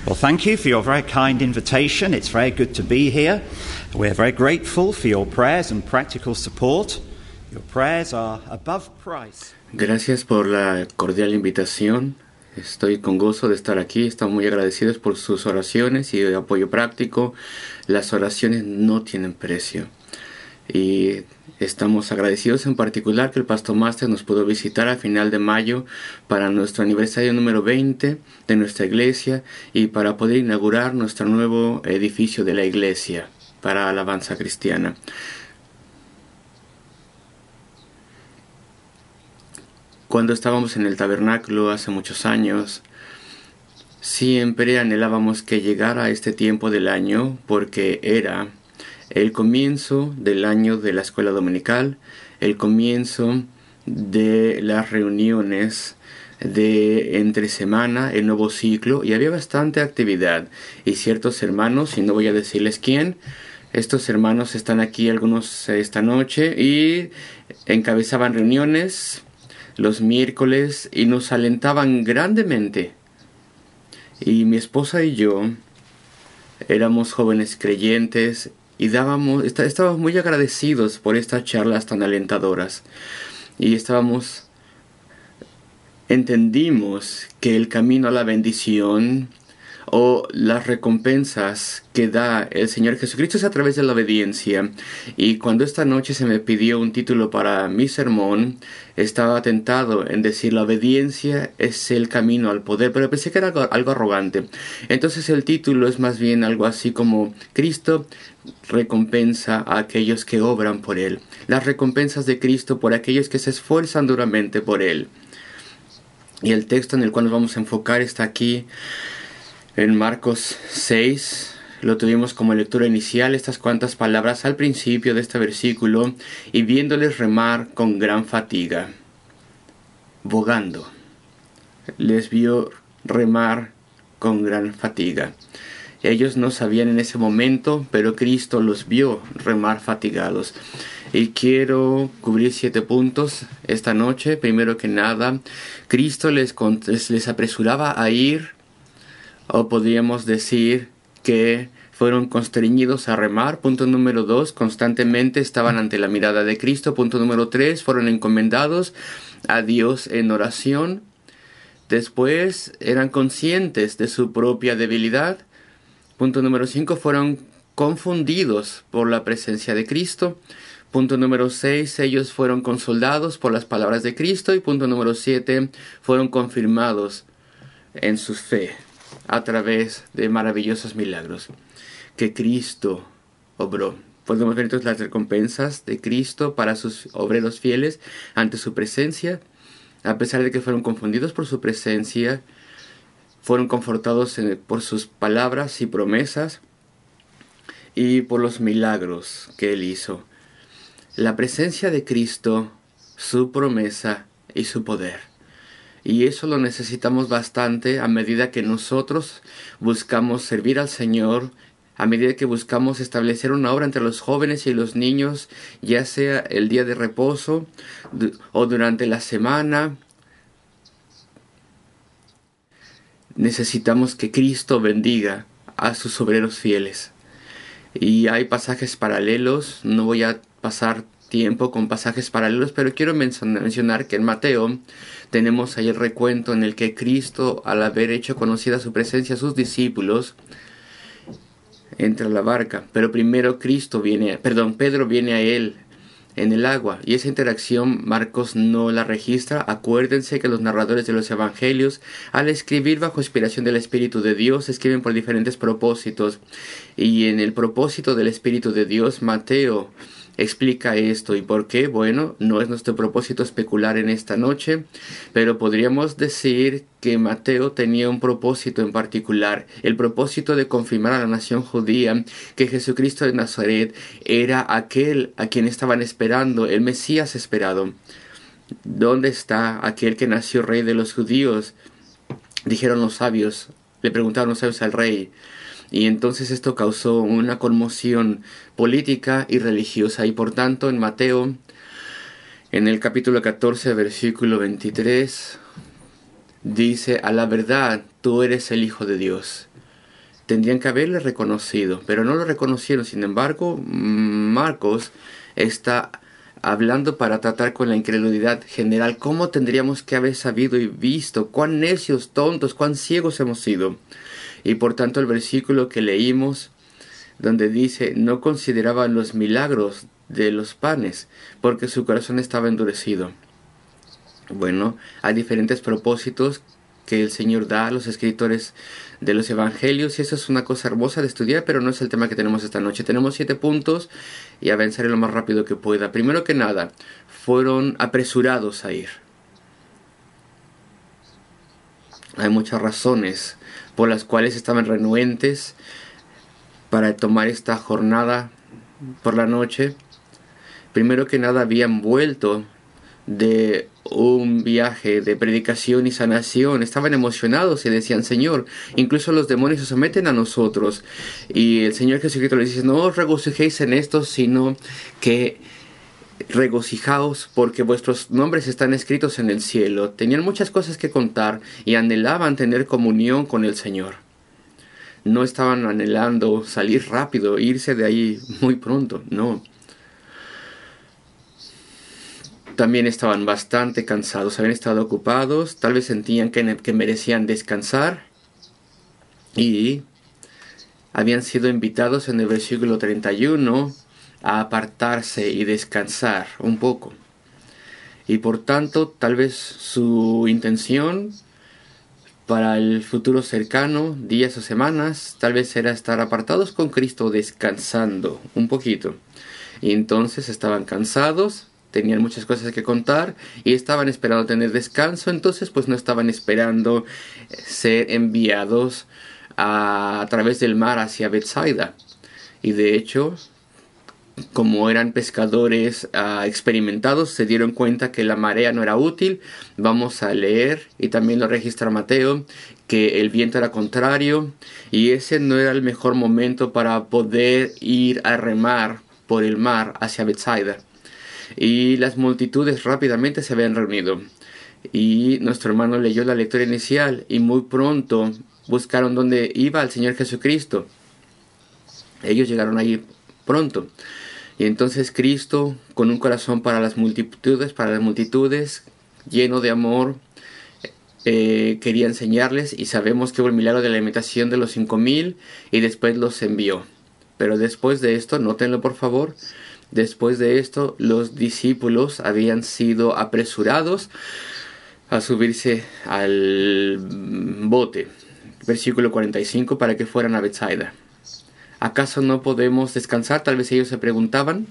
Well, thank you for your very kind invitation. It's very good to be here. We're very grateful for your prayers and practical support. Your prayers are above price. Gracias por la cordial invitación. Estoy con gozo de estar aquí. Estamos muy agradecidos por sus oraciones y el apoyo práctico. Las oraciones no tienen precio. Y estamos agradecidos en particular que el Pastor Master nos pudo visitar a final de mayo para nuestro aniversario número 20 de nuestra iglesia y para poder inaugurar nuestro nuevo edificio de la iglesia para alabanza cristiana. Cuando estábamos en el tabernáculo hace muchos años, siempre anhelábamos que llegara este tiempo del año porque era el comienzo del año de la escuela dominical, el comienzo de las reuniones de entre semana, el nuevo ciclo, y había bastante actividad. Y ciertos hermanos, y no voy a decirles quién, estos hermanos están aquí algunos esta noche y encabezaban reuniones los miércoles y nos alentaban grandemente. Y mi esposa y yo éramos jóvenes creyentes y estábamos muy agradecidos por estas charlas tan alentadoras. Y entendimos que el camino a la bendición o las recompensas que da el Señor Jesucristo es a través de la obediencia. Y cuando esta noche se me pidió un título para mi sermón, estaba tentado en decir la obediencia es el camino al poder, pero pensé que era algo arrogante. Entonces el título es más bien algo así como Cristo recompensa a aquellos que obran por Él. Las recompensas de Cristo por aquellos que se esfuerzan duramente por Él. Y el texto en el cual nos vamos a enfocar está aquí en Marcos 6, lo tuvimos como lectura inicial, estas cuantas palabras al principio de este versículo, y viéndoles remar con gran fatiga, bogando, les vio remar con gran fatiga. Ellos no sabían en ese momento, pero Cristo los vio remar fatigados. Y quiero cubrir 7 puntos esta noche. Primero que nada, Cristo les apresuraba a ir, o podríamos decir que fueron constreñidos a remar. Punto número 2, constantemente estaban ante la mirada de Cristo. Punto número 3, fueron encomendados a Dios en oración. Después eran conscientes de su propia debilidad. Punto número 5, fueron confundidos por la presencia de Cristo. Punto número 6, ellos fueron consolados por las palabras de Cristo. Y punto número 7, fueron confirmados en su fe a través de maravillosos milagros que Cristo obró. Podemos ver entonces las recompensas de Cristo para sus obreros fieles ante su presencia. A pesar de que fueron confundidos por su presencia, fueron confortados por sus palabras y promesas y por los milagros que Él hizo. La presencia de Cristo, su promesa y su poder. Y eso lo necesitamos bastante a medida que nosotros buscamos servir al Señor, a medida que buscamos establecer una obra entre los jóvenes y los niños, ya sea el día de reposo o durante la semana. Necesitamos que Cristo bendiga a sus obreros fieles. Y hay pasajes paralelos, no voy a pasar tiempo con pasajes paralelos, pero quiero mencionar que en Mateo tenemos ahí el recuento en el que Cristo, al haber hecho conocida su presencia a sus discípulos, entra a la barca, pero primero Pedro viene a él en el agua, y esa interacción Marcos no la registra. Acuérdense que los narradores de los evangelios, al escribir bajo inspiración del Espíritu de Dios, escriben por diferentes propósitos, y en el propósito del Espíritu de Dios, Mateo explica esto. ¿Y por qué? Bueno, no es nuestro propósito especular en esta noche, pero podríamos decir que Mateo tenía un propósito en particular, el propósito de confirmar a la nación judía que Jesucristo de Nazaret era aquel a quien estaban esperando, el Mesías esperado. ¿Dónde está aquel que nació rey de los judíos? Dijeron los sabios, le preguntaron los sabios al rey. Y entonces esto causó una conmoción política y religiosa. Y por tanto en Mateo, en el capítulo 14, versículo 23, dice: a la verdad, tú eres el Hijo de Dios. tendrían que haberle reconocido, pero no lo reconocieron. Sin embargo, Marcos está hablando para tratar con la incredulidad general. ¿Cómo tendríamos que haber sabido y visto? ¿Cuán necios, tontos, cuán ciegos hemos sido? Y por tanto el versículo que leímos, donde dice, no consideraban los milagros de los panes, porque su corazón estaba endurecido. Bueno, hay diferentes propósitos que el Señor da a los escritores de los evangelios, y eso es una cosa hermosa de estudiar, pero no es el tema que tenemos esta noche. Tenemos 7 puntos y avanzaré lo más rápido que pueda. Primero que nada, fueron apresurados a ir. Hay muchas razones por las cuales estaban renuentes para tomar esta jornada por la noche. Primero que nada, habían vuelto de un viaje de predicación y sanación. Estaban emocionados y decían, Señor, incluso los demonios se someten a nosotros. Y el Señor Jesucristo les dice, no os regocijéis en esto, sino que regocijaos porque vuestros nombres están escritos en el cielo. Tenían muchas cosas que contar y anhelaban tener comunión con el Señor. No estaban anhelando salir rápido, irse de ahí muy pronto, no. También estaban bastante cansados, habían estado ocupados, tal vez sentían que merecían descansar y habían sido invitados en el versículo 31 a apartarse y descansar un poco. Y por tanto, tal vez su intención para el futuro cercano, días o semanas, tal vez era estar apartados con Cristo descansando un poquito. Y entonces estaban cansados, tenían muchas cosas que contar y estaban esperando tener descanso, entonces pues no estaban esperando ser enviados a través del mar hacia Bethsaida. Y de hecho, como eran pescadores experimentados, se dieron cuenta que la marea no era útil. Vamos a leer, y también lo registra Mateo, que el viento era contrario y ese no era el mejor momento para poder ir a remar por el mar hacia Bethsaida. Y las multitudes rápidamente se habían reunido. Y nuestro hermano leyó la lectura inicial y muy pronto buscaron dónde iba el Señor Jesucristo. Ellos llegaron allí pronto. Y entonces Cristo, con un corazón para las multitudes, lleno de amor, quería enseñarles, y sabemos que hubo el milagro de la alimentación de los 5,000 y después los envió. Pero después de esto, nótenlo por favor, después de esto los discípulos habían sido apresurados a subirse al bote, versículo 45, para que fueran a Bethsaida. ¿Acaso no podemos descansar? Tal vez ellos se preguntaban.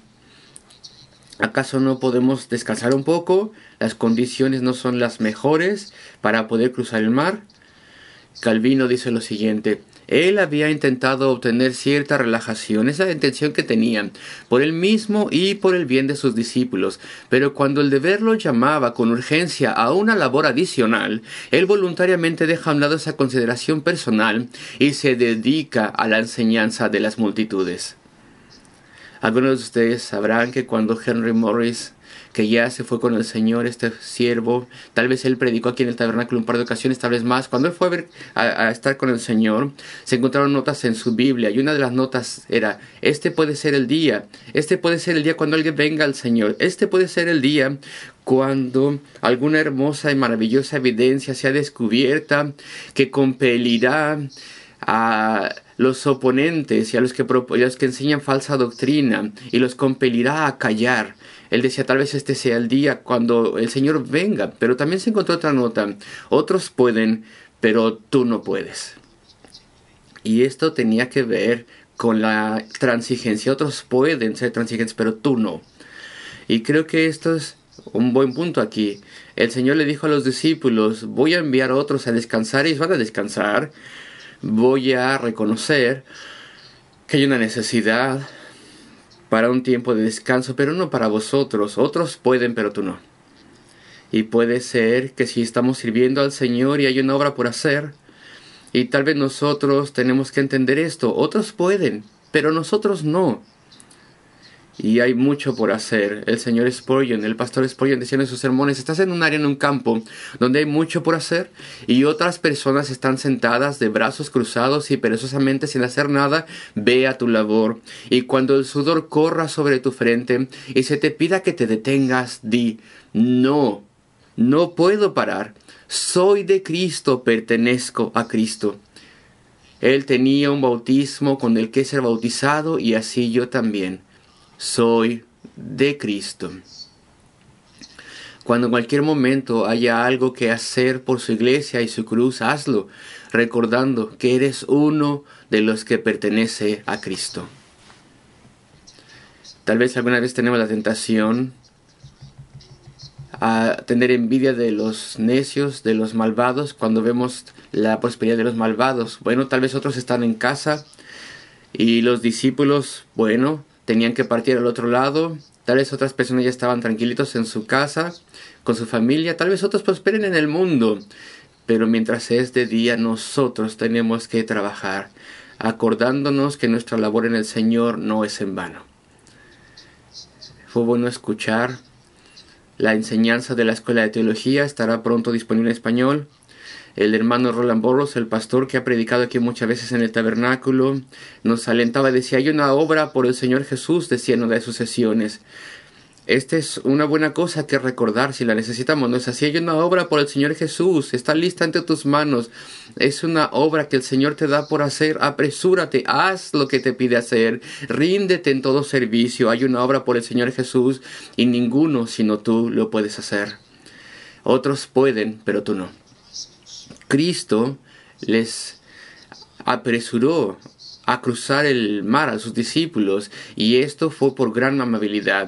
¿Acaso no podemos descansar un poco? Las condiciones no son las mejores para poder cruzar el mar. Calvino dice lo siguiente: él había intentado obtener cierta relajación, esa intención que tenían, por él mismo y por el bien de sus discípulos, pero cuando el deber lo llamaba con urgencia a una labor adicional, él voluntariamente deja a un lado esa consideración personal y se dedica a la enseñanza de las multitudes. Algunos de ustedes sabrán que cuando Henry Morris, que ya se fue con el Señor, este siervo, tal vez él predicó aquí en el tabernáculo un par de ocasiones, tal vez más. Cuando él fue a estar con el Señor, se encontraron notas en su Biblia, y una de las notas era: este puede ser el día cuando alguien venga al Señor, este puede ser el día cuando alguna hermosa y maravillosa evidencia sea descubierta que compelirá a los oponentes y a los que enseñan falsa doctrina y los compelirá a callar. Él decía, tal vez este sea el día cuando el Señor venga. Pero también se encontró otra nota: otros pueden, pero tú no puedes. Y esto tenía que ver con la transigencia. Otros pueden ser transigentes, pero tú no. Y creo que esto es un buen punto aquí. El Señor le dijo a los discípulos: voy a enviar a otros a descansar, y ellos van a descansar. Voy a reconocer que hay una necesidad para un tiempo de descanso, pero no para vosotros. Otros pueden, pero tú no. Y puede ser que si estamos sirviendo al Señor y hay una obra por hacer, y tal vez nosotros tenemos que entender esto: otros pueden, pero nosotros no. y hay mucho por hacer. El señor Spurgeon, el pastor Spurgeon, decía en sus sermones: estás en un área, en un campo donde hay mucho por hacer y otras personas están sentadas de brazos cruzados y perezosamente sin hacer nada. Ve a tu labor, y cuando el sudor corra sobre tu frente y se te pida que te detengas, di: no, no puedo parar. Soy de Cristo, pertenezco a Cristo. Él tenía un bautismo con el que ser bautizado, y así yo también. Soy de Cristo. Cuando en cualquier momento haya algo que hacer por su iglesia y su cruz, hazlo, recordando que eres uno de los que pertenece a Cristo. Tal vez alguna vez tenemos la tentación a tener envidia de los necios, de los malvados, cuando vemos la prosperidad de los malvados. Bueno, tal vez otros están en casa y los discípulos, bueno, tenían que partir al otro lado. Tal vez otras personas ya estaban tranquilitos en su casa, con su familia. Tal vez otros prosperen en el mundo. Pero mientras es de día, nosotros tenemos que trabajar, acordándonos que nuestra labor en el Señor no es en vano. Fue bueno escuchar la enseñanza de la Escuela de Teología. Estará pronto disponible en español. El hermano Roland Burrows, el pastor que ha predicado aquí muchas veces en el tabernáculo, nos alentaba. Decía: hay una obra por el Señor Jesús, decía en una de sus sesiones. Esta es una buena cosa que recordar si la necesitamos. No es así: hay una obra por el Señor Jesús, está lista ante tus manos. Es una obra que el Señor te da por hacer. Apresúrate, haz lo que te pide hacer, ríndete en todo servicio. Hay una obra por el Señor Jesús y ninguno sino tú lo puedes hacer. Otros pueden, pero tú no. Cristo les apresuró a cruzar el mar a sus discípulos, y esto fue por gran amabilidad.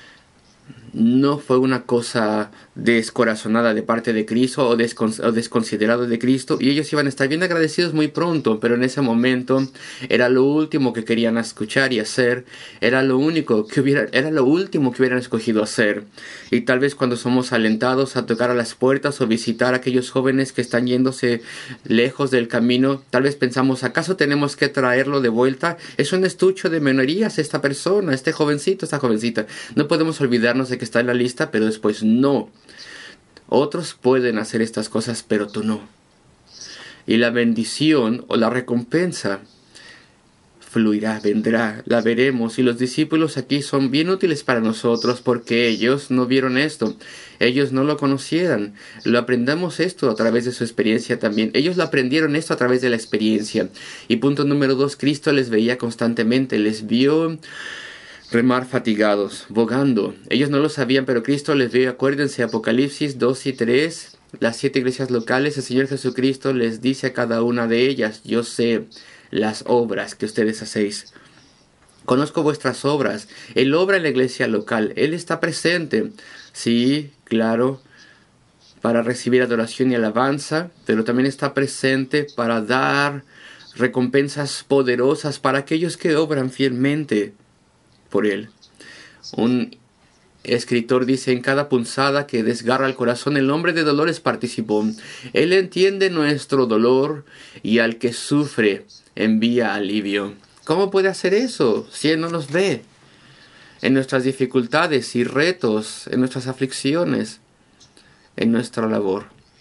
No fue una cosa descorazonada de parte de Cristo o desconsiderado de Cristo, y ellos iban a estar bien agradecidos muy pronto, pero en ese momento era lo último que querían escuchar y hacer, era lo último que hubieran escogido hacer. Y tal vez cuando somos alentados a tocar a las puertas o visitar a aquellos jóvenes que están yéndose lejos del camino, tal vez pensamos: ¿acaso tenemos que traerlo de vuelta? Es un estuche de menorías esta persona, este jovencito, esta jovencita. No podemos olvidarnos de que está en la lista, pero después no. Otros pueden hacer estas cosas, pero tú no. Y la bendición o la recompensa fluirá, vendrá, la veremos. Y los discípulos aquí son bien útiles para nosotros, porque ellos no vieron esto, ellos no lo conocieran. Lo aprendamos esto a través de su experiencia también. Ellos lo aprendieron esto a través de la experiencia. Y punto número 2, Cristo les veía constantemente, les vio remar fatigados, bogando. Ellos no lo sabían, pero Cristo les vio. Acuérdense, Apocalipsis 2 y 3, las 7 iglesias locales, el Señor Jesucristo les dice a cada una de ellas: yo sé las obras que ustedes hacéis. Conozco vuestras obras. Él obra en la iglesia local. Él está presente. Sí, claro, para recibir adoración y alabanza, pero también está presente para dar recompensas poderosas para aquellos que obran fielmente por Él. Un escritor dice: en cada punzada que desgarra el corazón, el hombre de dolores participó. Él entiende nuestro dolor y al que sufre envía alivio. ¿Cómo puede hacer eso si Él no nos ve? En nuestras dificultades y retos, en nuestras aflicciones, en nuestra labor.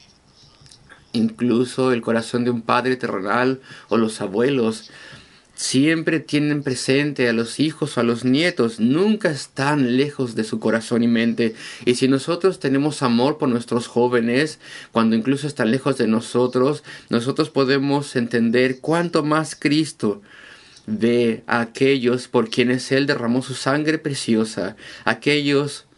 Incluso el corazón de un padre terrenal o los abuelos siempre tienen presente a los hijos o a los nietos, nunca están lejos de su corazón y mente. Y si nosotros tenemos amor por nuestros jóvenes, cuando incluso están lejos de nosotros, nosotros podemos entender cuánto más Cristo ve a aquellos por quienes Él derramó su sangre preciosa, aquellos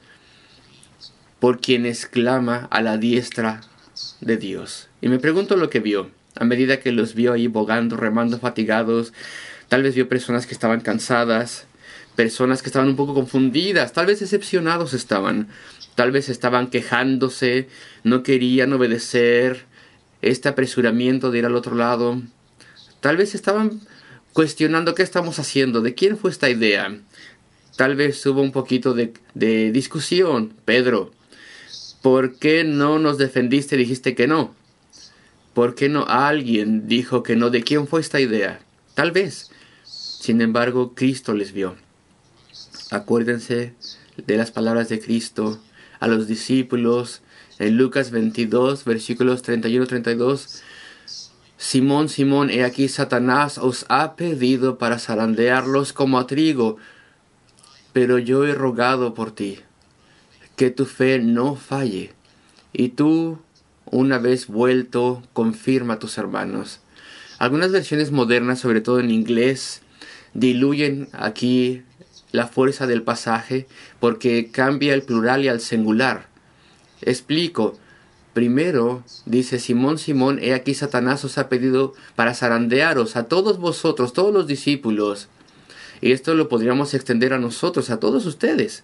por quienes clama a la diestra de Dios. Y me pregunto lo que vio. A medida que los vio ahí bogando, remando, fatigados, tal vez vio personas que estaban cansadas, personas que estaban un poco confundidas, tal vez decepcionados estaban, tal vez estaban quejándose, no querían obedecer este apresuramiento de ir al otro lado, tal vez estaban cuestionando qué estamos haciendo, de quién fue esta idea. Tal vez hubo un poquito de discusión. Pedro, ¿por qué no nos defendiste y dijiste que no? ¿Por qué no alguien dijo que no? ¿De quién fue esta idea? Tal vez. Sin embargo, Cristo les vio. Acuérdense de las palabras de Cristo a los discípulos en Lucas 22, versículos 31-32. Simón, Simón, he aquí Satanás os ha pedido para zarandearlos como a trigo, pero yo he rogado por ti, que tu fe no falle, y tú, una vez vuelto, confirma a tus hermanos. Algunas versiones modernas, sobre todo en inglés, diluyen aquí la fuerza del pasaje porque cambia el plural y al singular. Explico. Primero dice: Simón, Simón, he aquí Satanás os ha pedido para zarandearos a todos vosotros, todos los discípulos. Y esto lo podríamos extender a nosotros, a todos ustedes.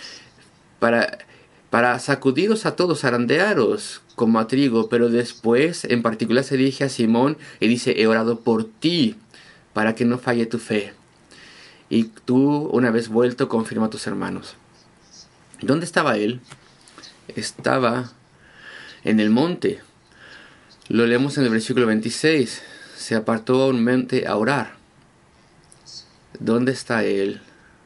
Para sacudiros a todos, zarandearos como a trigo. Pero después, en particular, se dirige a Simón y dice: he orado por ti para que no falle tu fe. Y tú, una vez vuelto, confirma a tus hermanos. ¿Dónde estaba él? Estaba en el monte. Lo leemos en el versículo 26. Se apartó a un monte a orar. ¿Dónde está él?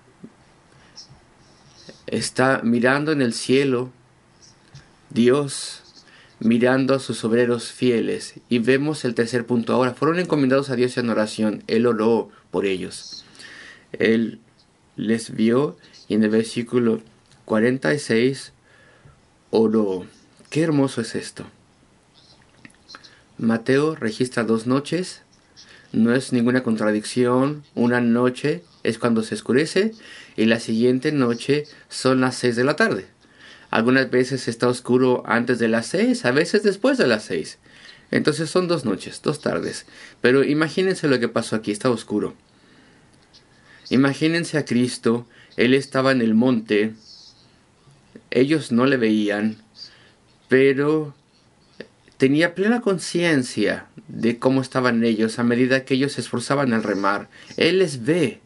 Está mirando en el cielo, Dios mirando a sus obreros fieles. Y vemos el tercer punto ahora. Fueron encomendados a Dios en oración. Él oró por ellos. Él les vio y en el versículo 46 oró. Qué hermoso es esto. Mateo registra 2 noches. No es ninguna contradicción. Una noche es cuando se oscurece y la siguiente noche son las 6 de la tarde. Algunas veces está oscuro antes de las 6, a veces después de las 6. Entonces son 2 noches, 2 tardes. Pero imagínense lo que pasó aquí, está oscuro. Imagínense a Cristo, Él estaba en el monte, ellos no le veían, pero tenía plena conciencia de cómo estaban ellos a medida que ellos se esforzaban al remar. Él les ve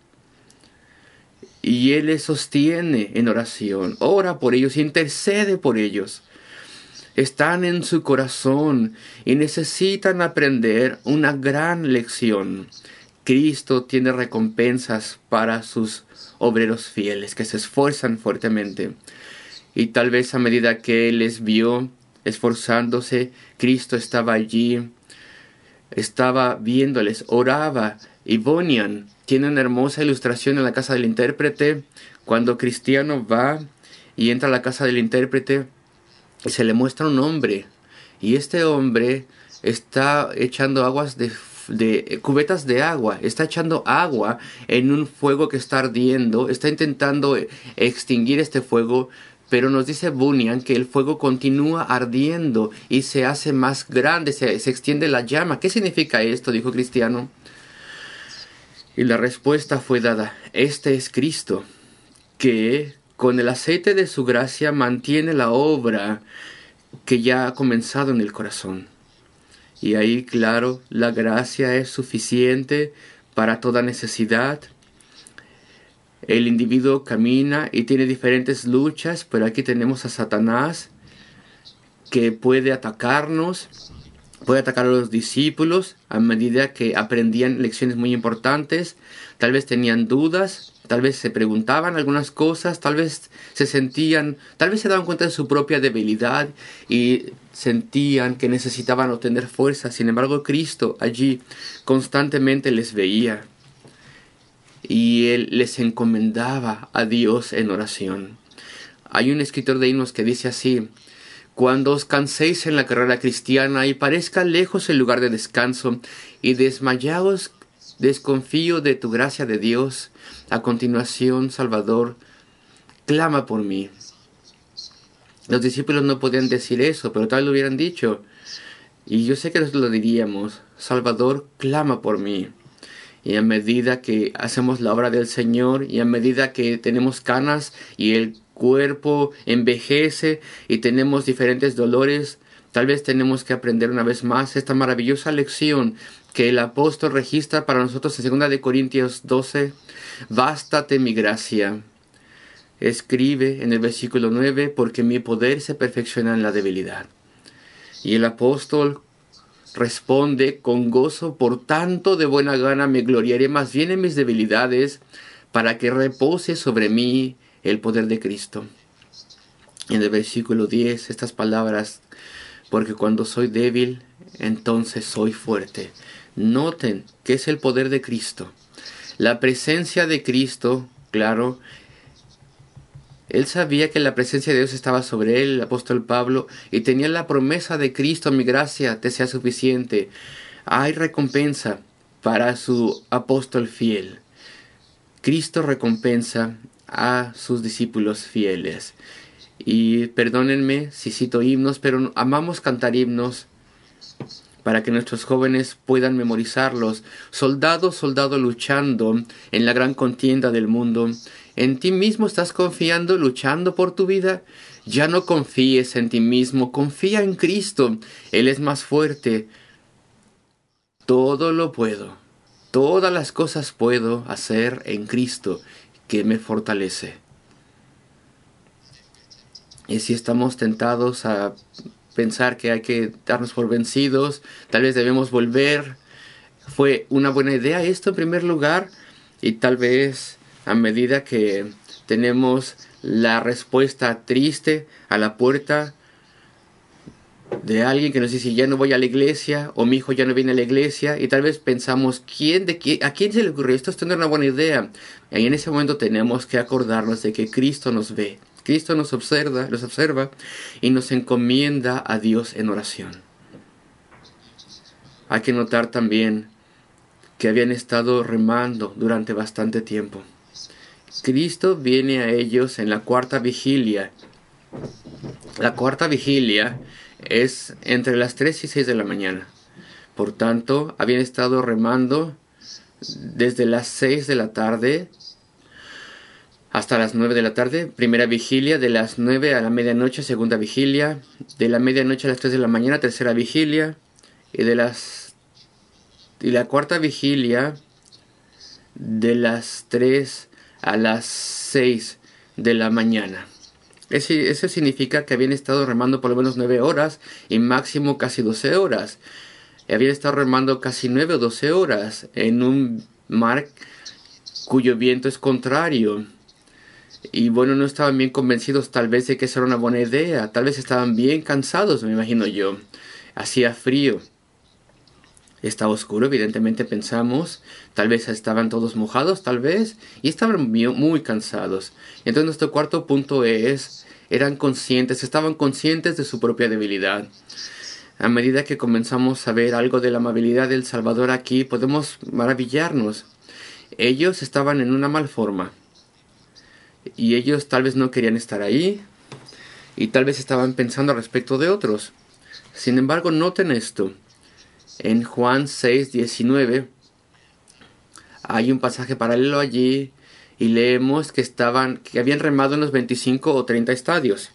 y Él les sostiene en oración, ora por ellos, intercede por ellos. Están en su corazón y necesitan aprender una gran lección. Cristo tiene recompensas para sus obreros fieles que se esfuerzan fuertemente. Y tal vez a medida que Él les vio esforzándose, Cristo estaba allí, estaba viéndoles, oraba. Y Bunyan tiene una hermosa ilustración en la casa del intérprete. Cuando Cristiano va y entra a la casa del intérprete, se le muestra un hombre. Y este hombre está echando cubetas de agua, está echando agua en un fuego que está ardiendo, está intentando extinguir este fuego, pero nos dice Bunyan que el fuego continúa ardiendo y se hace más grande, se extiende la llama. ¿Qué significa esto?, dijo Cristiano. Y la respuesta fue dada: este es Cristo, que con el aceite de su gracia mantiene la obra que ya ha comenzado en el corazón. Y ahí, claro, la gracia es suficiente para toda necesidad. El individuo camina y tiene diferentes luchas, pero aquí tenemos a Satanás que puede atacarnos, puede atacar a los discípulos a medida que aprendían lecciones muy importantes. Tal vez tenían dudas, tal vez se preguntaban algunas cosas, tal vez se daban cuenta de su propia debilidad y sentían que necesitaban obtener fuerza. Sin embargo, Cristo allí constantemente les veía y Él les encomendaba a Dios en oración. Hay un escritor de himnos que dice así: cuando os canséis en la carrera cristiana y parezca lejos el lugar de descanso y desmayaos, desconfío de tu gracia de Dios, a continuación, Salvador, clama por mí. Los discípulos no podían decir eso, pero tal vez lo hubieran dicho. Y yo sé que nosotros lo diríamos: Salvador, clama por mí. Y a medida que hacemos la obra del Señor, y a medida que tenemos canas y el cuerpo envejece y tenemos diferentes dolores, tal vez tenemos que aprender una vez más esta maravillosa lección que el apóstol registra para nosotros en 2 Corintios 12. Bástate mi gracia. Escribe en el versículo 9, porque mi poder se perfecciona en la debilidad. Y el apóstol responde con gozo: por tanto de buena gana me gloriaré más bien en mis debilidades, para que repose sobre mí el poder de Cristo. En el versículo 10, estas palabras, porque cuando soy débil, entonces soy fuerte. Noten que es el poder de Cristo. La presencia de Cristo, claro, él sabía que la presencia de Dios estaba sobre él, el apóstol Pablo, y tenía la promesa de Cristo: mi gracia te sea suficiente. Hay recompensa para su apóstol fiel. Cristo recompensa a sus discípulos fieles. Y perdónenme si cito himnos, pero amamos cantar himnos para que nuestros jóvenes puedan memorizarlos. Soldado, soldado luchando en la gran contienda del mundo. ¿En ti mismo estás confiando, luchando por tu vida? Ya no confíes en ti mismo, confía en Cristo. Él es más fuerte. Todo lo puedo. Todas las cosas puedo hacer en Cristo, que me fortalece. Y si estamos tentados a pensar que hay que darnos por vencidos, tal vez debemos volver. Fue una buena idea esto en primer lugar, y tal vez a medida que tenemos la respuesta triste a la puerta de alguien que nos dice: ya no voy a la iglesia, o mi hijo ya no viene a la iglesia, y tal vez pensamos: ¿a quién se le ocurrió esto? Esto no es una buena idea. Y en ese momento tenemos que acordarnos de que Cristo nos ve. Cristo nos observa y nos encomienda a Dios en oración. Hay que notar también que habían estado remando durante bastante tiempo. Cristo viene a ellos en la cuarta vigilia. La cuarta vigilia es entre las 3 y 6 de la mañana. Por tanto, habían estado remando desde las 6 de la tarde hasta las 9 de la tarde, primera vigilia; de las 9 a la medianoche, segunda vigilia; de la medianoche a las 3 de la mañana, tercera vigilia; y la cuarta vigilia de las 3 a las 6 de la mañana. Eso significa que habían estado remando por lo menos 9 horas y máximo casi 12 horas. Habían estado remando casi 9 o 12 horas en un mar cuyo viento es contrario. Y bueno, no estaban bien convencidos tal vez de que esa era una buena idea. Tal vez estaban bien cansados, me imagino yo. Hacía frío. Estaba oscuro, evidentemente pensamos. Tal vez estaban todos mojados, tal vez. Y estaban muy cansados. Y entonces nuestro cuarto punto es: estaban conscientes de su propia debilidad. A medida que comenzamos a ver algo de la amabilidad del Salvador aquí, podemos maravillarnos. Ellos estaban en una mal forma. Y ellos tal vez no querían estar ahí. Y tal vez estaban pensando respecto de otros. Sin embargo, noten esto. En Juan 6:19 hay un pasaje paralelo allí, y leemos que habían remado unos 25 o 30 estadios.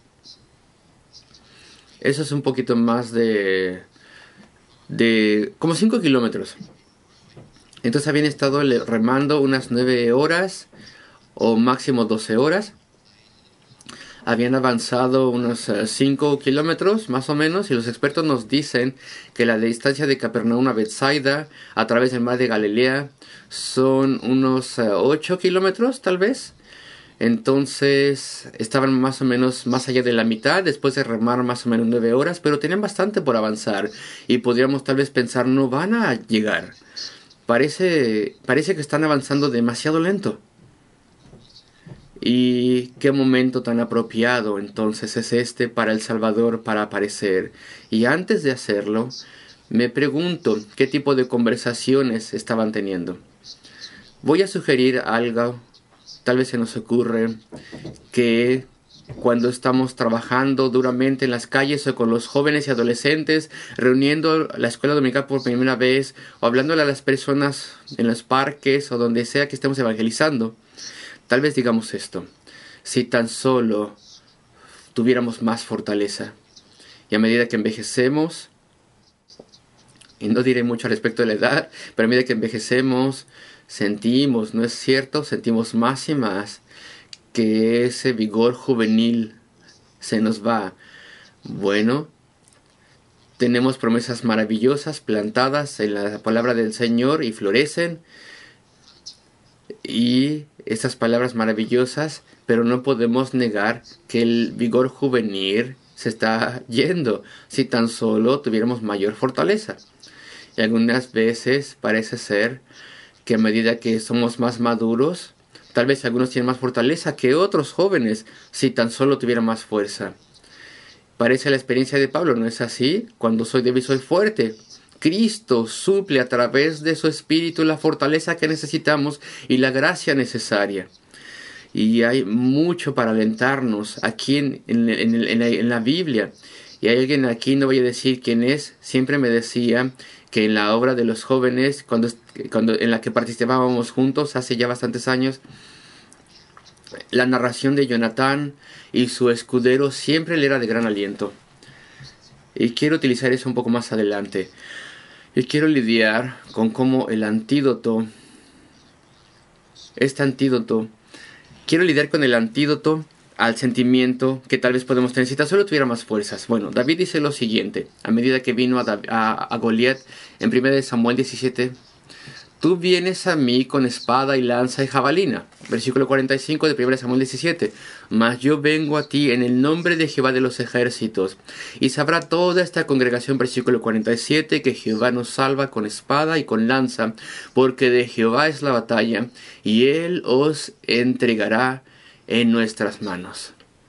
Eso es un poquito más de como 5 kilómetros. Entonces habían estado remando unas 9 horas o máximo 12 horas. Habían avanzado unos 5 kilómetros más o menos, y los expertos nos dicen que la distancia de Capernaum a Bethsaida a través del mar de Galilea son unos 8 kilómetros tal vez. Entonces estaban más o menos más allá de la mitad después de remar más o menos 9 horas, pero tenían bastante por avanzar, y podríamos tal vez pensar: no van a llegar. Parece que están avanzando demasiado lento. Y qué momento tan apropiado entonces es este para el Salvador para aparecer. Y antes de hacerlo, me pregunto qué tipo de conversaciones estaban teniendo. Voy a sugerir algo. Tal vez se nos ocurre que cuando estamos trabajando duramente en las calles, o con los jóvenes y adolescentes, reuniendo la escuela dominical por primera vez, o hablándole a las personas en los parques o donde sea que estemos evangelizando, tal vez digamos esto: si tan solo tuviéramos más fortaleza. Y a medida que envejecemos, y no diré mucho al respecto de la edad, pero a medida que envejecemos, sentimos, ¿no es cierto? Sentimos más y más que ese vigor juvenil se nos va. Bueno, tenemos promesas maravillosas plantadas en la palabra del Señor y florecen. y estas palabras maravillosas, pero no podemos negar que el vigor juvenil se está yendo si tan solo tuviéramos mayor fortaleza. Y algunas veces parece ser que a medida que somos más maduros, tal vez algunos tienen más fortaleza que otros jóvenes si tan solo tuvieran más fuerza. Parece la experiencia de Pablo, ¿no es así? Cuando soy débil soy fuerte. Cristo suple a través de su espíritu la fortaleza que necesitamos y la gracia necesaria. Y hay mucho para alentarnos aquí en la Biblia. Y hay alguien aquí, no voy a decir quién es, siempre me decía que en la obra de los jóvenes, en la que participábamos juntos hace ya bastantes años, la narración de Jonatán y su escudero siempre le era de gran aliento. Y quiero utilizar eso un poco más adelante. Y quiero lidiar con cómo quiero lidiar con el antídoto al sentimiento que tal vez podemos tener si tan solo tuviera más fuerzas. Bueno, David dice lo siguiente, a medida que vino a Goliat, en 1 Samuel 17, tú vienes a mí con espada y lanza y jabalina. Versículo 45 de 1 Samuel 17. Mas yo vengo a ti en el nombre de Jehová de los ejércitos. Y sabrá toda esta congregación, versículo 47, que Jehová nos salva con espada y con lanza, porque de Jehová es la batalla, y él os entregará en nuestras manos.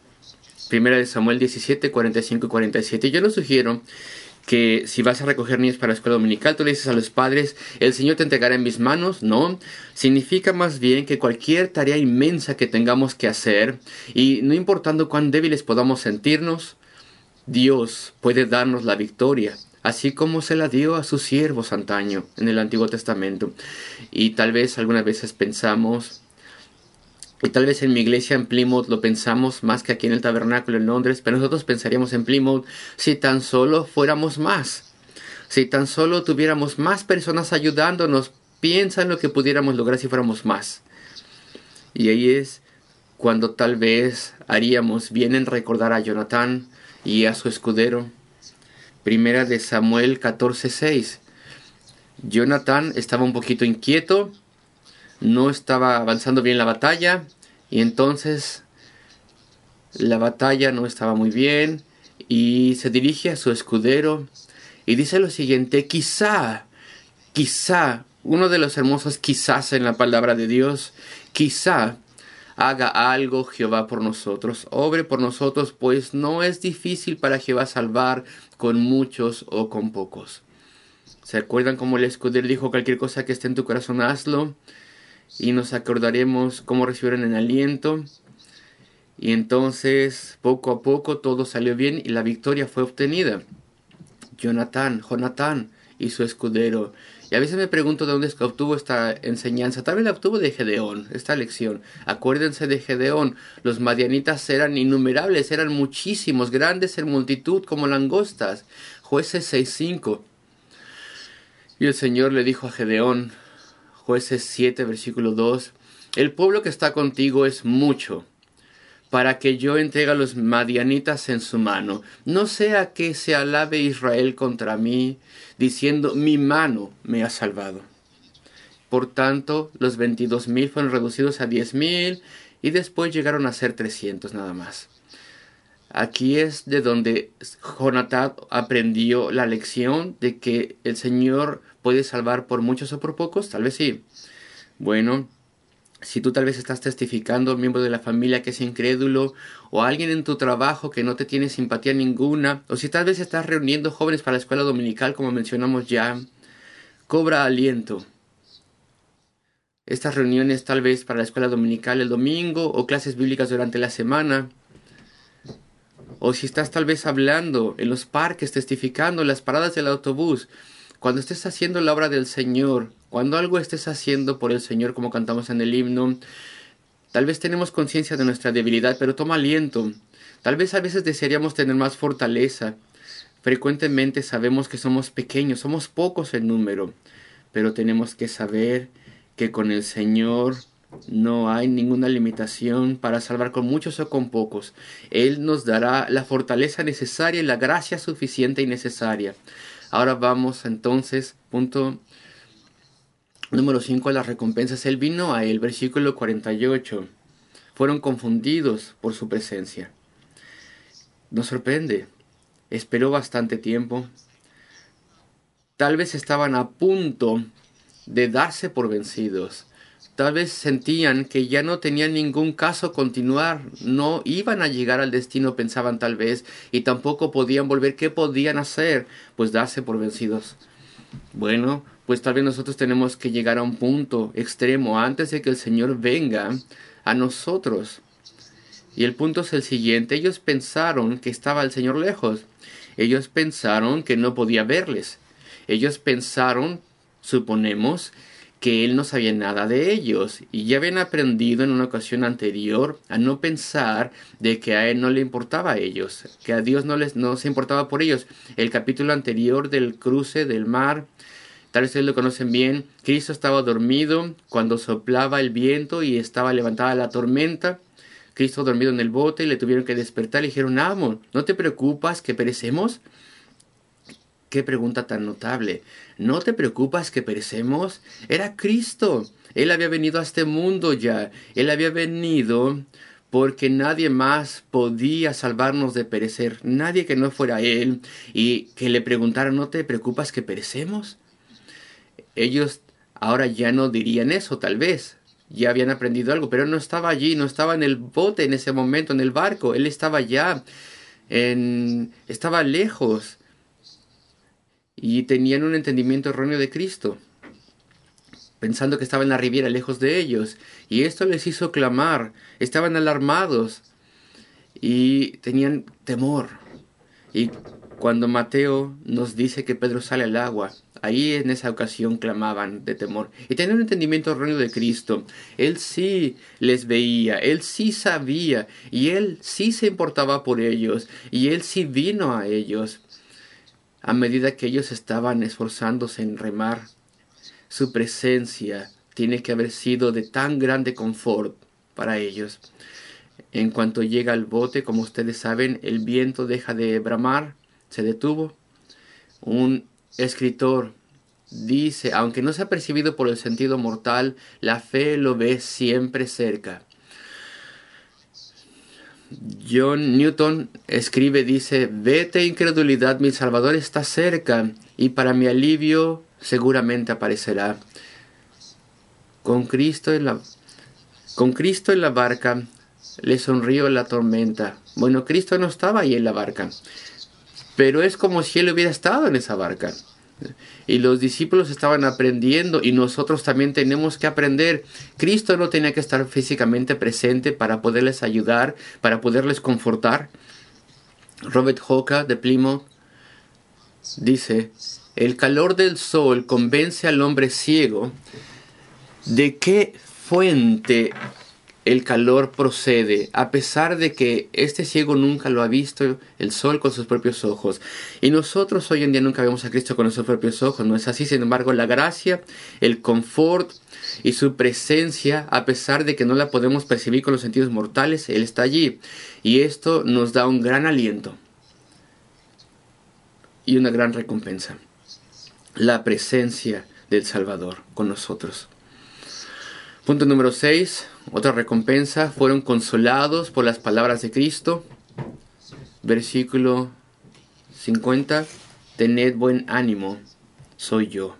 1 Samuel 17, 45 y 47. Yo les sugiero que si vas a recoger niños para la escuela dominical, tú le dices a los padres, el Señor te entregará en mis manos. No, significa más bien que cualquier tarea inmensa que tengamos que hacer, y no importando cuán débiles podamos sentirnos, Dios puede darnos la victoria, así como se la dio a sus siervos antaño en el Antiguo Testamento. Y tal vez algunas veces pensamos, y tal vez en mi iglesia en Plymouth lo pensamos más que aquí en el tabernáculo en Londres, pero nosotros pensaríamos en Plymouth si tan solo fuéramos más. Si tan solo tuviéramos más personas ayudándonos, piensa en lo que pudiéramos lograr si fuéramos más. Y ahí es cuando tal vez haríamos bien en recordar a Jonatán y a su escudero. 1 Samuel 14:6. Jonatán estaba un poquito inquieto, no estaba avanzando bien la batalla, y entonces la batalla no estaba muy bien, y se dirige a su escudero y dice lo siguiente: quizá, uno de los hermosos quizás en la palabra de Dios, quizá haga algo Jehová por nosotros, obre por nosotros, pues no es difícil para Jehová salvar con muchos o con pocos. ¿Se acuerdan cómo el escudero dijo: cualquier cosa que esté en tu corazón, hazlo? Y nos acordaremos cómo recibieron el aliento. Y entonces, poco a poco, todo salió bien y la victoria fue obtenida. Jonatán y su escudero. Y a veces me pregunto de dónde es que obtuvo esta enseñanza. Tal vez la obtuvo de Gedeón, esta lección. Acuérdense de Gedeón. Los madianitas eran innumerables, eran muchísimos, grandes en multitud como langostas. Jueces 6:5. Y el Señor le dijo a Gedeón, Jueces 7, versículo 2, el pueblo que está contigo es mucho, para que yo entregue a los madianitas en su mano. No sea que se alabe Israel contra mí, diciendo, mi mano me ha salvado. Por tanto, los 22,000 fueron reducidos a 10,000 y después llegaron a ser 300 nada más. Aquí es de donde Jonatán aprendió la lección de que el Señor puede salvar por muchos o por pocos. Tal vez sí. Bueno, si tú tal vez estás testificando a un miembro de la familia que es incrédulo, o a alguien en tu trabajo que no te tiene simpatía ninguna, o si tal vez estás reuniendo jóvenes para la escuela dominical como mencionamos ya, cobra aliento. Estas reuniones tal vez para la escuela dominical el domingo o clases bíblicas durante la semana, o si estás tal vez hablando en los parques, testificando en las paradas del autobús, cuando estés haciendo la obra del Señor, cuando algo estés haciendo por el Señor como cantamos en el himno, tal vez tenemos conciencia de nuestra debilidad, pero toma aliento. Tal vez a veces desearíamos tener más fortaleza. Frecuentemente sabemos que somos pequeños, somos pocos en número, pero tenemos que saber que con el Señor no hay ninguna limitación para salvar con muchos o con pocos. Él nos dará la fortaleza necesaria y la gracia suficiente y necesaria. Ahora vamos entonces, punto Número 5, las recompensas. Él vino a él, versículo 48. Fueron confundidos por su presencia. Nos sorprende. Esperó bastante tiempo. Tal vez estaban a punto de darse por vencidos. Tal vez sentían que ya no tenían ningún caso continuar, no iban a llegar al destino, pensaban tal vez, y tampoco podían volver. ¿Qué podían hacer? Pues darse por vencidos. Bueno, pues tal vez nosotros tenemos que llegar a un punto extremo antes de que el Señor venga a nosotros. Y el punto es el siguiente: ellos pensaron que estaba el Señor lejos. Ellos pensaron que no podía verles. Ellos pensaron, suponemos, que Él no sabía nada de ellos, y ya habían aprendido en una ocasión anterior a no pensar de que a Él no le importaba a ellos, que a Dios no se importaba por ellos. El capítulo anterior del cruce del mar, tal vez ustedes lo conocen bien. Cristo estaba dormido cuando soplaba el viento y estaba levantada la tormenta. Cristo dormido en el bote y le tuvieron que despertar. Le dijeron: amo, ¿no te preocupas que perecemos? Qué pregunta tan notable. ¿No te preocupas que perecemos? Era Cristo. Él había venido a este mundo ya. Él había venido porque nadie más podía salvarnos de perecer. Nadie que no fuera Él. Y que le preguntaran: ¿no te preocupas que perecemos? Ellos ahora ya no dirían eso, tal vez. Ya habían aprendido algo, pero Él no estaba allí, no estaba en el bote en ese momento, en el barco. Él estaba allá, estaba lejos. Y tenían un entendimiento erróneo de Cristo, pensando que estaba en la riviera, lejos de ellos. Y esto les hizo clamar. Estaban alarmados y tenían temor. Y cuando Mateo nos dice que Pedro sale al agua, ahí en esa ocasión clamaban de temor. Y tenían un entendimiento erróneo de Cristo. Él sí les veía, Él sí sabía, y Él sí se importaba por ellos, y Él sí vino a ellos. A medida que ellos estaban esforzándose en remar, su presencia tiene que haber sido de tan grande confort para ellos. En cuanto llega al bote, como ustedes saben, el viento deja de bramar, se detuvo. Un escritor dice: aunque no sea percibido por el sentido mortal, la fe lo ve siempre cerca. John Newton escribe, dice: vete, incredulidad, mi Salvador está cerca, y para mi alivio seguramente aparecerá. Con Cristo en la barca le sonrió la tormenta. Bueno, Cristo no estaba ahí en la barca, pero es como si Él hubiera estado en esa barca. Y los discípulos estaban aprendiendo, y nosotros también tenemos que aprender. Cristo no tenía que estar físicamente presente para poderles ayudar, para poderles confortar. Robert Hooker de Plymouth dice: el calor del sol convence al hombre ciego de qué fuente el calor procede, a pesar de que este ciego nunca lo ha visto el sol con sus propios ojos. Y nosotros hoy en día nunca vemos a Cristo con nuestros propios ojos, ¿no es así? Sin embargo, la gracia, el confort y su presencia, a pesar de que no la podemos percibir con los sentidos mortales, Él está allí. Y esto nos da un gran aliento y una gran recompensa: la presencia del Salvador con nosotros. Punto número 6, otra recompensa: fueron consolados por las palabras de Cristo. Versículo 50, tened buen ánimo, soy yo.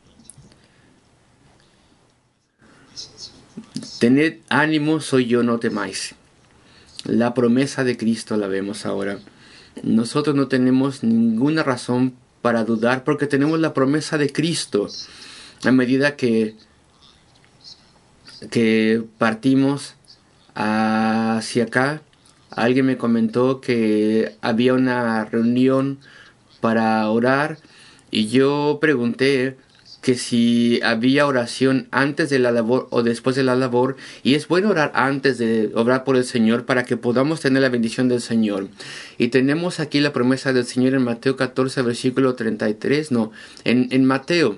Tened ánimo, soy yo, no temáis. La promesa de Cristo la vemos ahora. Nosotros no tenemos ninguna razón para dudar, porque tenemos la promesa de Cristo. A medida que partimos hacia acá, alguien me comentó que había una reunión para orar, y yo pregunté que si había oración antes de la labor o después de la labor, y es bueno orar antes de orar por el Señor para que podamos tener la bendición del Señor. Y tenemos aquí la promesa del Señor en Mateo 14, versículo 33, en Mateo,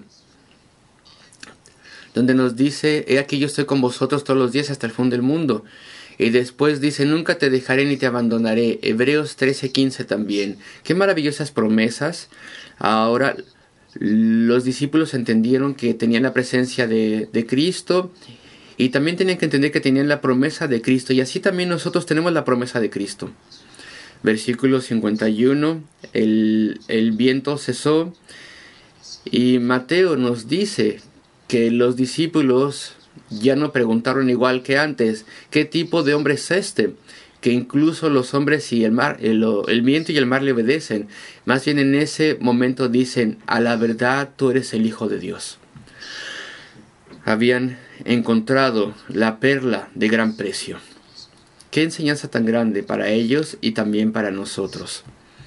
donde nos dice: he aquí yo estoy con vosotros todos los días hasta el fin del mundo. Y después dice: nunca te dejaré ni te abandonaré. Hebreos 13:15 también. Qué maravillosas promesas. Ahora Los discípulos entendieron que tenían la presencia de Cristo y también tenían que entender que tenían la promesa de Cristo, y así también nosotros tenemos la promesa de Cristo. Versículo 51, el viento cesó y Mateo nos dice que los discípulos ya no preguntaron igual que antes, ¿qué tipo de hombre es este? Que incluso los hombres y el viento y el mar le obedecen. Más bien en ese momento dicen, a la verdad tú eres el Hijo de Dios. Habían encontrado la perla de gran precio. Qué enseñanza tan grande para ellos y también para nosotros.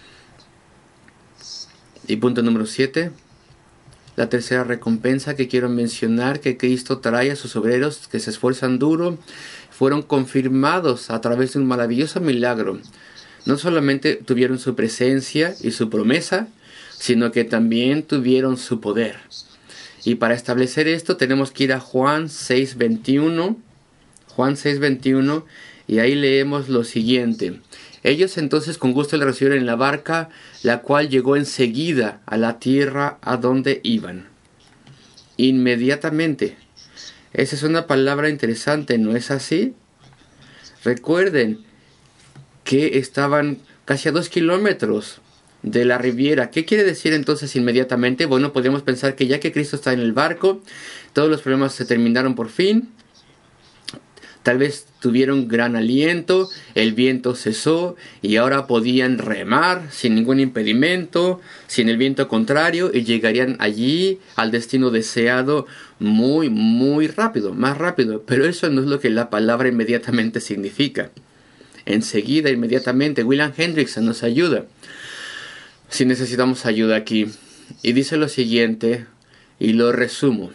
Y punto número 7. La tercera recompensa que quiero mencionar que Cristo trae a sus obreros que se esfuerzan duro, fueron confirmados a través de un maravilloso milagro. No solamente tuvieron su presencia y su promesa, sino que también tuvieron su poder. Y para establecer esto tenemos que ir a Juan 6:21. Juan 6:21, y ahí leemos lo siguiente. Ellos entonces con gusto le recibieron en la barca, la cual llegó enseguida a la tierra a donde iban. Inmediatamente. Esa es una palabra interesante, ¿no es así? Recuerden que estaban casi a 2 kilómetros de la riviera. ¿Qué quiere decir entonces inmediatamente? Bueno, podríamos pensar que ya que Cristo está en el barco, todos los problemas se terminaron por fin. Tal vez tuvieron gran aliento, el viento cesó y ahora podían remar sin ningún impedimento, sin el viento contrario, y llegarían allí al destino deseado muy, muy rápido, más rápido. Pero eso no es lo que la palabra inmediatamente significa. Enseguida, inmediatamente, William Hendrickson nos ayuda si necesitamos ayuda aquí. Y dice lo siguiente, y lo resumo.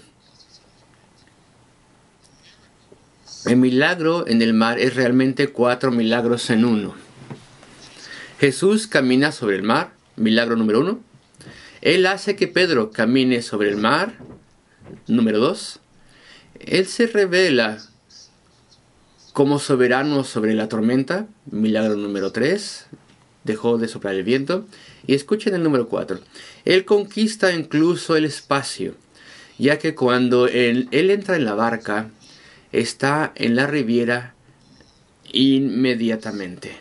El milagro en el mar es realmente 4 milagros en uno. Jesús camina sobre el mar, milagro número 1. Él hace que Pedro camine sobre el mar, número 2. Él se revela como soberano sobre la tormenta, milagro número 3. Dejó de soplar el viento. Y escuchen el número 4. Él conquista incluso el espacio, ya que cuando él entra en la barca, está en la riviera inmediatamente.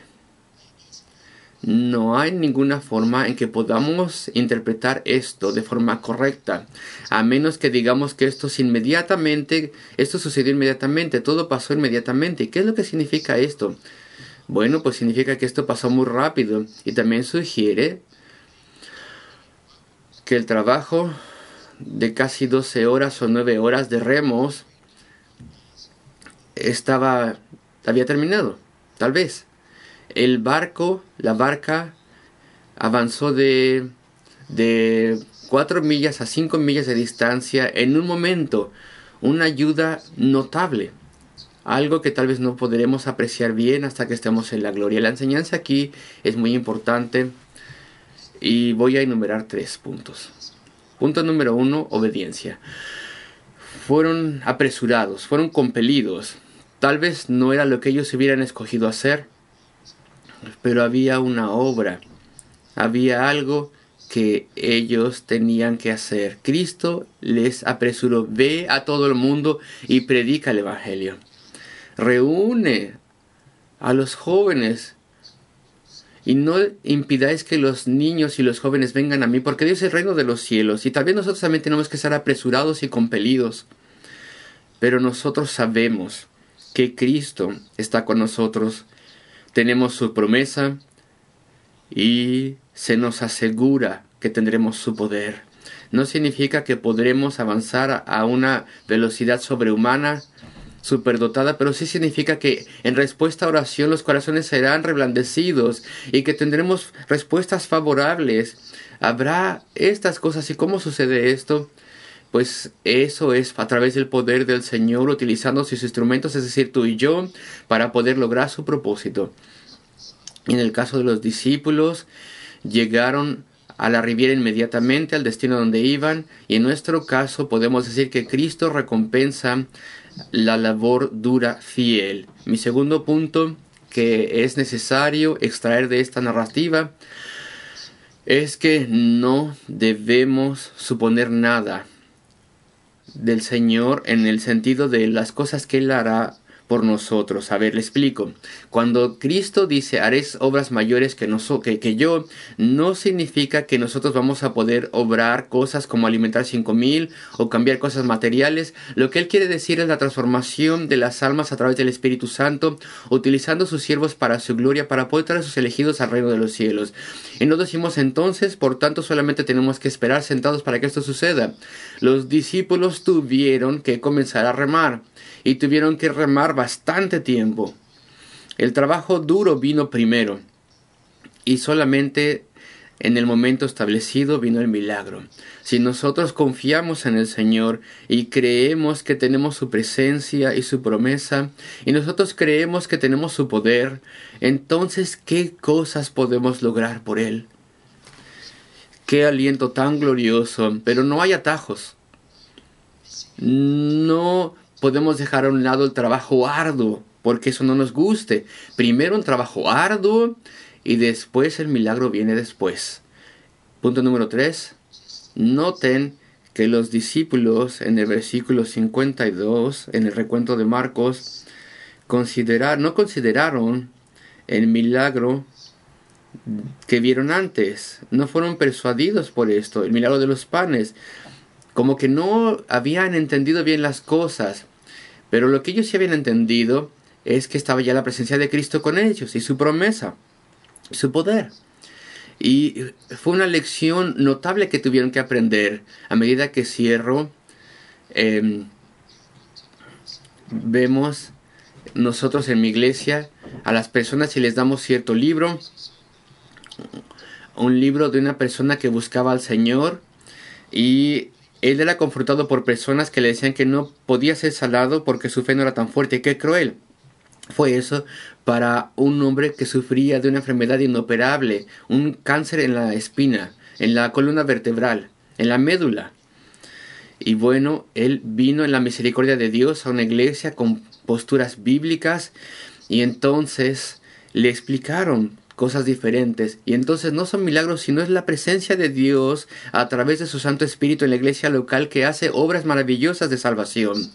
No hay ninguna forma en que podamos interpretar esto de forma correcta, a menos que digamos que esto sucedió inmediatamente, todo pasó inmediatamente. ¿Qué es lo que significa esto? Bueno, pues significa que esto pasó muy rápido, y también sugiere que el trabajo de casi 12 horas o 9 horas de remos había terminado, tal vez. La barca avanzó de 4 millas a 5 millas de distancia en un momento, una ayuda notable, algo que tal vez no podremos apreciar bien hasta que estemos en la gloria. La enseñanza aquí es muy importante y voy a enumerar 3 puntos. Punto número 1, obediencia. Fueron apresurados, fueron compelidos. Tal vez no era lo que ellos hubieran escogido hacer, pero había una obra, había algo que ellos tenían que hacer. Cristo les apresuró: ve a todo el mundo y predica el Evangelio. Reúne a los jóvenes y no impidáis que los niños y los jóvenes vengan a mí, porque Dios es el reino de los cielos. Y tal vez nosotros también tenemos que estar apresurados y compelidos, pero nosotros sabemos que Cristo está con nosotros, tenemos su promesa y se nos asegura que tendremos su poder. No significa que podremos avanzar a una velocidad sobrehumana, superdotada, pero sí significa que en respuesta a oración los corazones serán reblandecidos y que tendremos respuestas favorables. Habrá estas cosas. ¿Y cómo sucede esto? Pues eso es a través del poder del Señor utilizando sus instrumentos, es decir, tú y yo, para poder lograr su propósito. En el caso de los discípulos, llegaron a la riviera inmediatamente, al destino donde iban, y en nuestro caso podemos decir que Cristo recompensa la labor dura fiel. Mi segundo punto que es necesario extraer de esta narrativa es que no debemos suponer nada del Señor en el sentido de las cosas que Él hará por nosotros. A ver, le explico. Cuando Cristo dice, haréis obras mayores que yo, no significa que nosotros vamos a poder obrar cosas como alimentar 5,000 o cambiar cosas materiales. Lo que Él quiere decir es la transformación de las almas a través del Espíritu Santo, utilizando sus siervos para su gloria, para poder traer a sus elegidos al reino de los cielos. Y nos decimos entonces, por tanto, solamente tenemos que esperar sentados para que esto suceda. Los discípulos tuvieron que comenzar a remar. Y tuvieron que remar bastante tiempo. El trabajo duro vino primero. Y solamente en el momento establecido vino el milagro. Si nosotros confiamos en el Señor y creemos que tenemos su presencia y su promesa, y nosotros creemos que tenemos su poder, entonces, ¿qué cosas podemos lograr por Él? ¡Qué aliento tan glorioso! Pero no hay atajos. No podemos dejar a un lado el trabajo arduo, porque eso no nos guste. Primero un trabajo arduo y después el milagro viene después. Punto número 3. Noten que los discípulos en el versículo 52, en el recuento de Marcos, no consideraron el milagro que vieron antes. No fueron persuadidos por esto. El milagro de los panes. Como que no habían entendido bien las cosas. Pero lo que ellos sí habían entendido es que estaba ya la presencia de Cristo con ellos y su promesa, su poder. Y fue una lección notable que tuvieron que aprender. A medida que cierro, vemos nosotros en mi iglesia a las personas si les damos cierto libro, un libro de una persona que buscaba al Señor y él era confrontado por personas que le decían que no podía ser salado porque su fe no era tan fuerte. ¡Qué cruel! Fue eso para un hombre que sufría de una enfermedad inoperable, un cáncer en la espina, en la columna vertebral, en la médula. Y bueno, él vino en la misericordia de Dios a una iglesia con posturas bíblicas y entonces le explicaron cosas diferentes. Y entonces no son milagros, sino es la presencia de Dios a través de su Santo Espíritu en la iglesia local que hace obras maravillosas de salvación.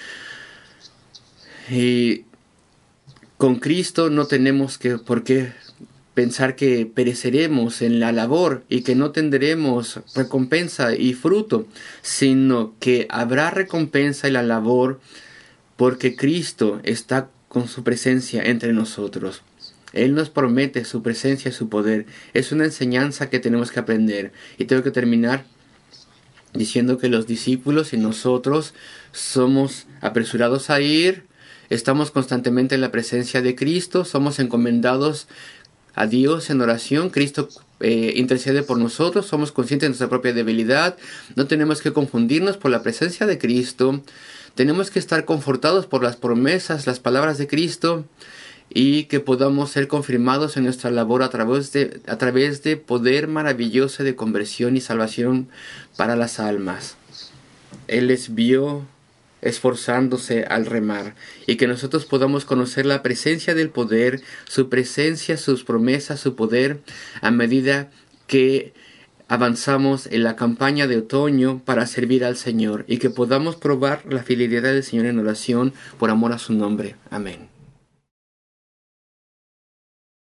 Y con Cristo no tenemos por qué pensar que pereceremos en la labor y que no tendremos recompensa y fruto, sino que habrá recompensa en la labor porque Cristo está con su presencia entre nosotros. Él nos promete su presencia y su poder. Es una enseñanza que tenemos que aprender. Y tengo que terminar diciendo que los discípulos y nosotros somos apresurados a ir, estamos constantemente en la presencia de Cristo, somos encomendados a Dios en oración. Cristo intercede por nosotros, somos conscientes de nuestra propia debilidad, no tenemos que confundirnos por la presencia de Cristo, tenemos que estar confortados por las promesas, las palabras de Cristo, y que podamos ser confirmados en nuestra labor a través de poder maravilloso de conversión y salvación para las almas. Él les vio esforzándose al remar, y que nosotros podamos conocer la presencia del poder, su presencia, sus promesas, su poder, a medida que avanzamos en la campaña de otoño para servir al Señor, y que podamos probar la fidelidad del Señor en oración por amor a su nombre. Amén.